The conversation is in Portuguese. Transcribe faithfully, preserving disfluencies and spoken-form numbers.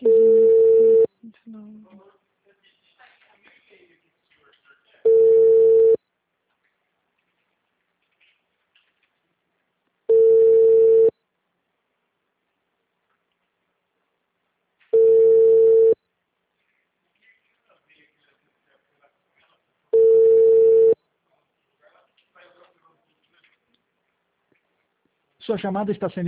quinze, vinte e nove. Sua chamada está sendo